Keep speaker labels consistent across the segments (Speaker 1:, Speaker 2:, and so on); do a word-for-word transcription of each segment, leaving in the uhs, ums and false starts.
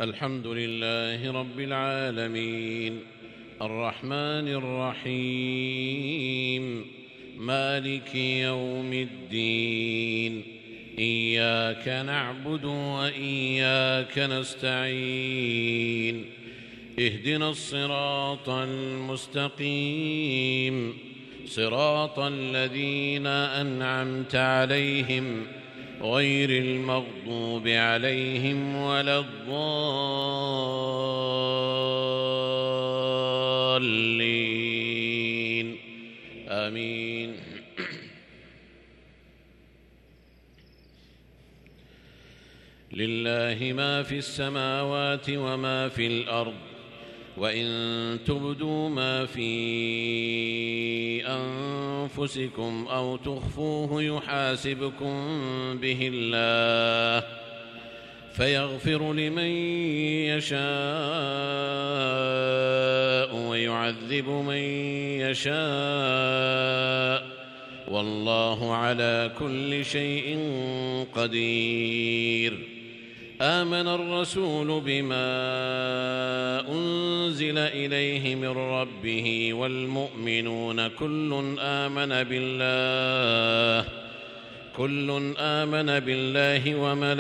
Speaker 1: الحمد لله رب العالمين الرحمن الرحيم مالك يوم الدين إياك نعبد وإياك نستعين اهدنا الصراط المستقيم صراط الذين أنعمت عليهم غير المغضوب عليهم ولا الضالين آمين. لله ما في السماوات وما في الأرض وإن تبدوا ما في أنفسكم أو تخفوه يحاسبكم به الله فيغفر لمن يشاء ويعذب من يشاء والله على كل شيء قدير. آمن الرسول بما أنزل إليه من ربه والمؤمنون كل آمن بالله كل آمن بالله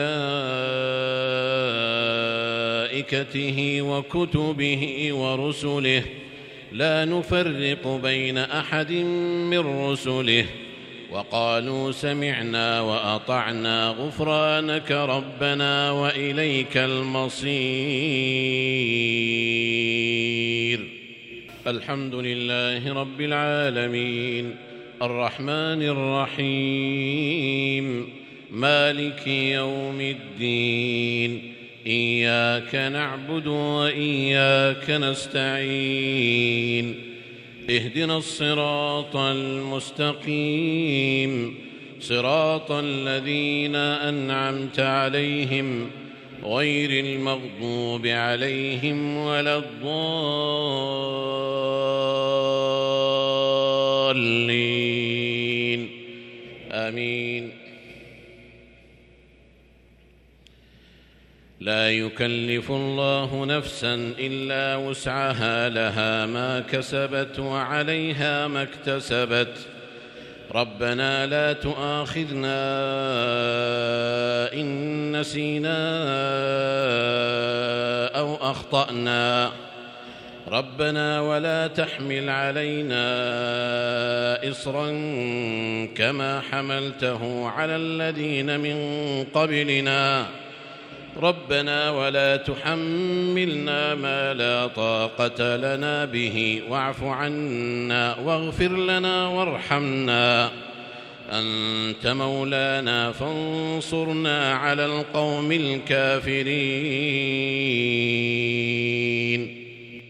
Speaker 1: وملائكته وكتبه ورسله لا نفرق بين أحد من رسله وقالوا سمعنا وأطعنا غفرانك ربنا وإليك المصير. الحمد لله رب العالمين الرحمن الرحيم مالك يوم الدين إياك نعبد وإياك نستعين اهدنا الصراط المستقيم صراط الذين أنعمت عليهم غير المغضوب عليهم ولا الضالين آمين. لا يكلف الله نفسا إلا وسعها لها ما كسبت وعليها ما اكتسبت ربنا لا تؤاخذنا إن نسينا أو أخطأنا ربنا ولا تحمل علينا إصرا كما حملته على الذين من قبلنا ربنا ولا تحملنا ما لا طاقة لنا به واعف عنا واغفر لنا وارحمنا أنت مولانا فانصرنا على القوم الكافرين.